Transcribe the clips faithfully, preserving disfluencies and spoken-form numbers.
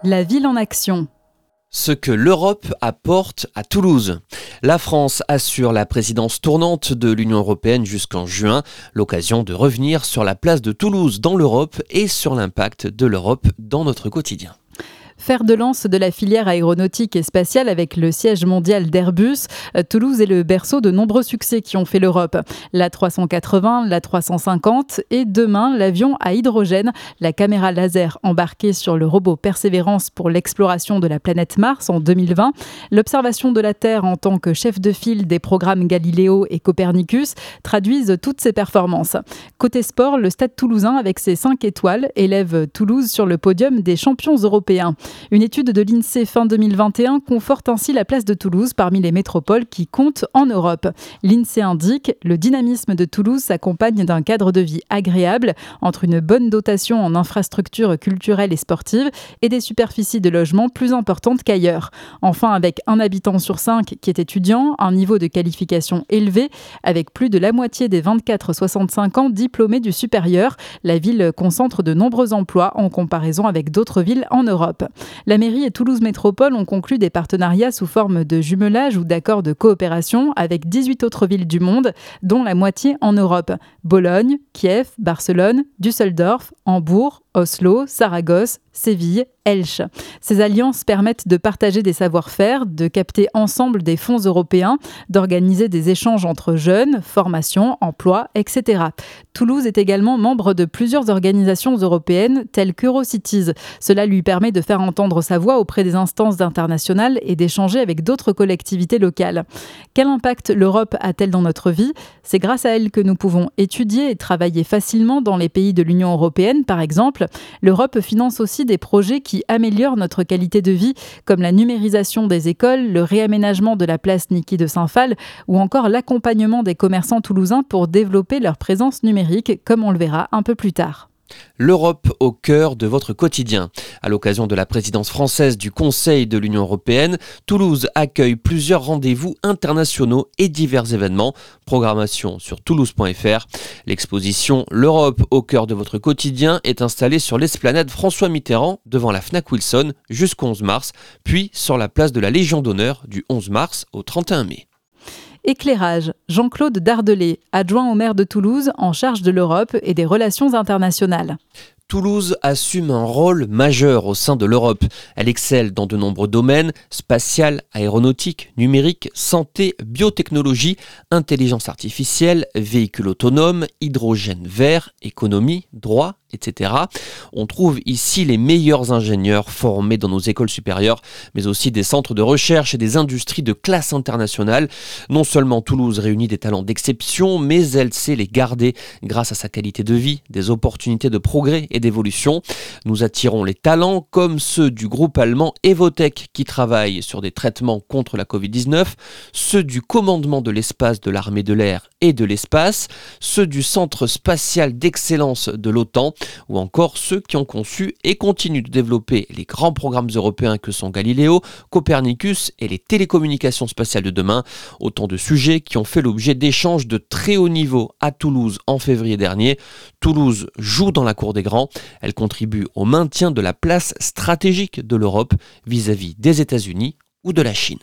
La ville en action. Ce que l'Europe apporte à Toulouse. La France assure la présidence tournante de l'Union européenne jusqu'en juin, l'occasion de revenir sur la place de Toulouse dans l'Europe et sur l'impact de l'Europe dans notre quotidien. Fer de lance de la filière aéronautique et spatiale avec le siège mondial d'Airbus, Toulouse est le berceau de nombreux succès qui ont fait l'Europe. L'A trois cent quatre-vingts, l'A trois cent cinquante et demain l'avion à hydrogène, la caméra laser embarquée sur le robot Persévérance pour l'exploration de la planète Mars en deux mille vingt, l'observation de la Terre en tant que chef de file des programmes Galileo et Copernicus traduisent toutes ces performances. Côté sport, le Stade toulousain avec ses cinq étoiles élève Toulouse sur le podium des champions européens. Une étude de l'INSEE fin deux mille vingt et un conforte ainsi la place de Toulouse parmi les métropoles qui comptent en Europe. L'INSEE indique « Le dynamisme de Toulouse s'accompagne d'un cadre de vie agréable entre une bonne dotation en infrastructures culturelles et sportives et des superficies de logement plus importantes qu'ailleurs. Enfin, avec un habitant sur cinq qui est étudiant, un niveau de qualification élevé, avec plus de la moitié des vingt-quatre à soixante-cinq ans diplômés du supérieur, la ville concentre de nombreux emplois en comparaison avec d'autres villes en Europe. La mairie et Toulouse Métropole ont conclu des partenariats sous forme de jumelage ou d'accords de coopération avec dix-huit autres villes du monde, dont la moitié en Europe. Bologne, Kiev, Barcelone, Düsseldorf, Hambourg, Oslo, Saragosse, Séville, Elche. Ces alliances permettent de partager des savoir-faire, de capter ensemble des fonds européens, d'organiser des échanges entre jeunes, formation, emploi, et cetera. Toulouse est également membre de plusieurs organisations européennes telles qu'Eurocities. Cela lui permet de faire entendre sa voix auprès des instances internationales et d'échanger avec d'autres collectivités locales. Quel impact l'Europe a-t-elle dans notre vie ? C'est grâce à elle que nous pouvons étudier et travailler facilement dans les pays de l'Union européenne, par exemple. L'Europe finance aussi des projets qui améliorent notre qualité de vie, comme la numérisation des écoles, le réaménagement de la place Niki de Saint-Phal ou encore l'accompagnement des commerçants toulousains pour développer leur présence numérique, comme on le verra un peu plus tard. L'Europe au cœur de votre quotidien. À l'occasion de la présidence française du Conseil de l'Union européenne, Toulouse accueille plusieurs rendez-vous internationaux et divers événements. Programmation sur toulouse point f r. L'exposition L'Europe au cœur de votre quotidien est installée sur l'esplanade François Mitterrand devant la Fnac Wilson jusqu'au onze mars, puis sur la place de la Légion d'honneur du onze mars au trente et un mai. Éclairage, Jean-Claude Dardelé, adjoint au maire de Toulouse en charge de l'Europe et des relations internationales. Toulouse assume un rôle majeur au sein de l'Europe. Elle excelle dans de nombreux domaines, spatial, aéronautique, numérique, santé, biotechnologie, intelligence artificielle, véhicules autonomes, hydrogène vert, économie, droit, et cetera. On trouve ici les meilleurs ingénieurs formés dans nos écoles supérieures, mais aussi des centres de recherche et des industries de classe internationale. Non seulement Toulouse réunit des talents d'exception, mais elle sait les garder grâce à sa qualité de vie, des opportunités de progrès et d'évolution. Nous attirons les talents comme ceux du groupe allemand Evotech qui travaille sur des traitements contre la covid dix-neuf, ceux du commandement de l'espace de l'armée de l'air et de l'espace, ceux du centre spatial d'excellence de l'OTAN, ou encore ceux qui ont conçu et continuent de développer les grands programmes européens que sont Galileo, Copernicus et les télécommunications spatiales de demain. Autant de sujets qui ont fait l'objet d'échanges de très haut niveau à Toulouse en février dernier. Toulouse joue dans la cour des grands. Elle contribue au maintien de la place stratégique de l'Europe vis-à-vis des États-Unis ou de la Chine.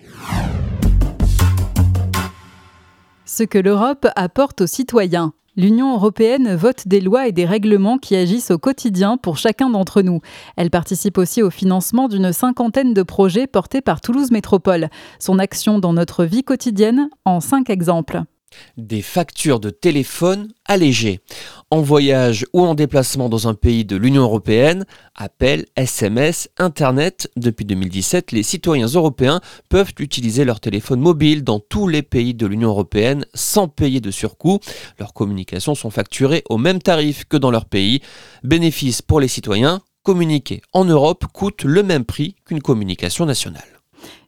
Ce que l'Europe apporte aux citoyens. L'Union européenne vote des lois et des règlements qui agissent au quotidien pour chacun d'entre nous. Elle participe aussi au financement d'une cinquantaine de projets portés par Toulouse Métropole. Son action dans notre vie quotidienne en cinq exemples. Des factures de téléphone allégées. En voyage ou en déplacement dans un pays de l'Union européenne, appels, S M S, Internet. Depuis deux mille dix-sept, les citoyens européens peuvent utiliser leur téléphone mobile dans tous les pays de l'Union européenne sans payer de surcoût. Leurs communications sont facturées au même tarif que dans leur pays. Bénéfice pour les citoyens, communiquer en Europe coûte le même prix qu'une communication nationale.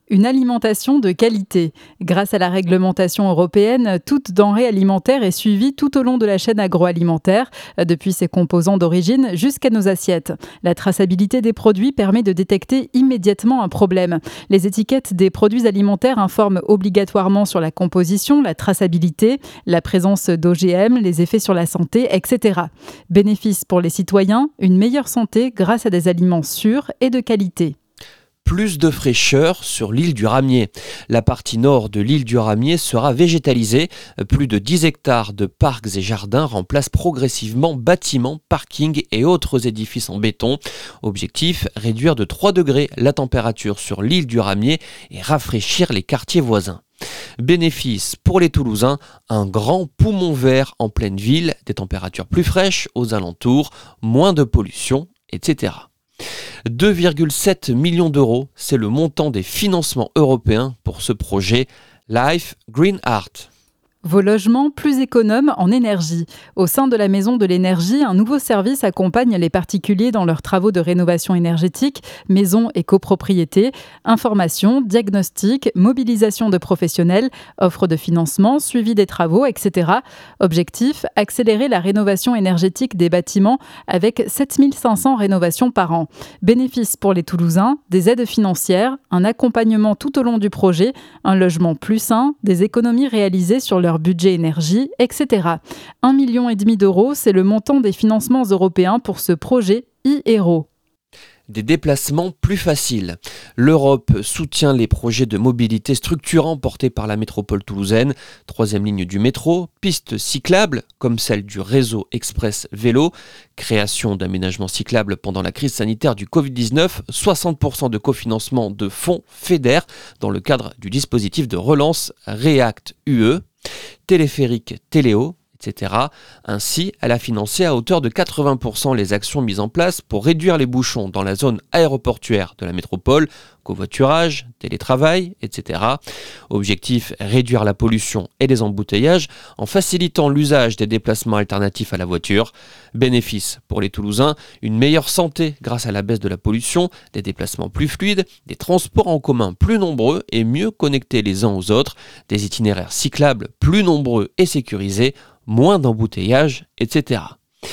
Une alimentation de qualité. Grâce à la réglementation européenne, toute denrée alimentaire est suivie tout au long de la chaîne agroalimentaire, depuis ses composants d'origine jusqu'à nos assiettes. La traçabilité des produits permet de détecter immédiatement un problème. Les étiquettes des produits alimentaires informent obligatoirement sur la composition, la traçabilité, la présence d'O G M, les effets sur la santé, et cetera. Bénéfice pour les citoyens, une meilleure santé grâce à des aliments sûrs et de qualité. Plus de fraîcheur sur l'île du Ramier. La partie nord de l'île du Ramier sera végétalisée. Plus de dix hectares de parcs et jardins remplacent progressivement bâtiments, parkings et autres édifices en béton. Objectif, réduire de trois degrés la température sur l'île du Ramier et rafraîchir les quartiers voisins. Bénéfice pour les Toulousains, un grand poumon vert en pleine ville, des températures plus fraîches aux alentours, moins de pollution, et cetera. deux virgule sept millions d'euros, c'est le montant des financements européens pour ce projet Life Green Art. Vos logements plus économes en énergie. Au sein de la Maison de l'énergie, un nouveau service accompagne les particuliers dans leurs travaux de rénovation énergétique, maison et copropriété, information, diagnostic, mobilisation de professionnels, offre de financement, suivi des travaux, et cetera. Objectif, accélérer la rénovation énergétique des bâtiments avec sept mille cinq cents rénovations par an. Bénéfice pour les Toulousains, des aides financières, un accompagnement tout au long du projet, un logement plus sain, des économies réalisées sur leur budget énergie, et cetera. Un million et demi d'euros, c'est le montant des financements européens pour ce projet e-Hero. Des déplacements plus faciles. L'Europe soutient les projets de mobilité structurants portés par la métropole toulousaine. Troisième ligne du métro, pistes cyclables comme celle du réseau express vélo, création d'aménagements cyclables pendant la crise sanitaire du covid dix-neuf, soixante pour cent de cofinancement de fonds FEDER dans le cadre du dispositif de relance React U E, téléphérique Téléo, et cetera. Ainsi, elle a financé à hauteur de quatre-vingts pour cent les actions mises en place pour réduire les bouchons dans la zone aéroportuaire de la métropole, covoiturage, télétravail, et cetera. Objectif, réduire la pollution et les embouteillages en facilitant l'usage des déplacements alternatifs à la voiture. Bénéfice pour les Toulousains, une meilleure santé grâce à la baisse de la pollution, des déplacements plus fluides, des transports en commun plus nombreux et mieux connectés les uns aux autres, des itinéraires cyclables plus nombreux et sécurisés, moins d'embouteillages, et cetera.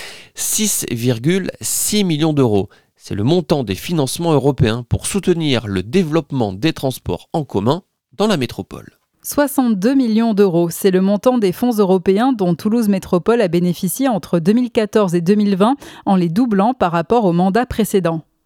six virgule six millions d'euros. C'est le montant des financements européens pour soutenir le développement des transports en commun dans la métropole. soixante-deux millions d'euros, c'est le montant des fonds européens dont Toulouse Métropole a bénéficié entre deux mille quatorze et deux mille vingt en les doublant par rapport au mandat précédent.